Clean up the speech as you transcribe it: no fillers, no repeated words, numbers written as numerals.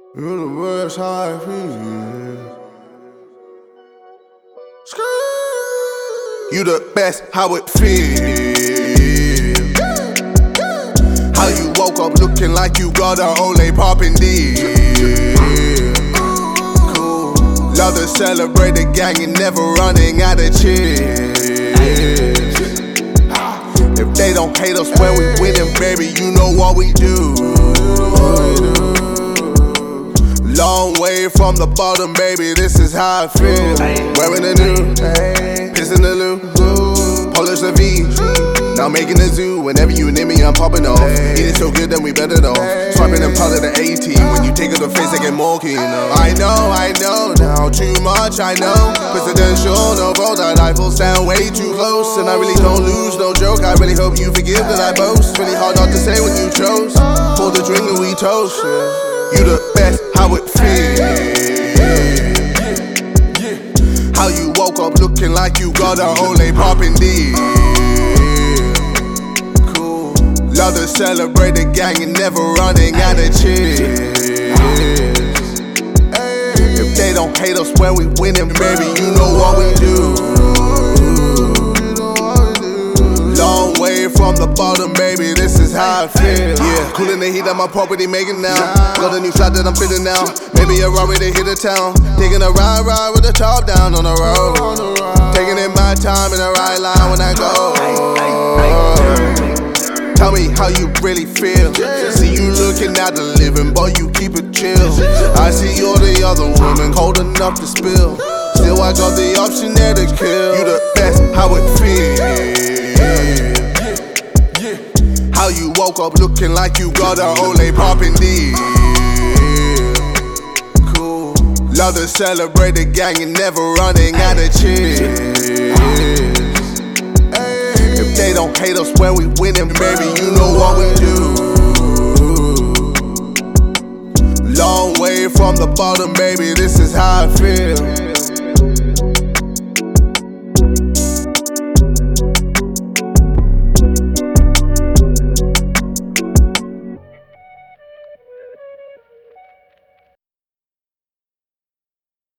Universe, how I feel. You the best, how it feel. How you woke up looking like you got a Olay poppin' deal. Cool. Love to celebrate the gang and never running out of chill. If they don't hate us when we winning, baby, you know what we do. Long way from the bottom, baby, this is how I feel. Wearing a new, piss in the loo, polish the V. Now making a zoo, whenever you near me, I'm popping off. Eating so good, then we better off. Swiping them part of the 18. When you take it to the face, they get more keen. I know, now too much, I know. Presidential, no bro, that Eiffel stand way too close. And I really don't lose, no joke. I really hope you forgive that I boast. Really hard not to say when you chose. Pour the drink and we toast. You the best, how it feel. How you woke up looking like you got a Olay poppin' deal. Cool. Love to celebrate the gang and never running out of chill. If they don't hate us when we winning, baby, you know what we do. Long way from the bottom, baby, this is how I feel. Yeah, cool in the heat of my property, making now. Got a new flat that I'm fitting now. Maybe a Rari to hit the town. Taking a ride with the top down on the road. Taking it my time in the right line when I go. Tell me how you really feel. See you looking at the living, boy, you keep it chill. I see all the other women cold enough to spill. Still, I got the option there to kill. You the best, how it feel. How you woke up looking like you got a Olay poppin' deal. Cool. Love to celebrate the gang and never running out of chill. If they don't hate us when we winning, baby, you know what we do. Long way from the bottom, baby, this is how I feel.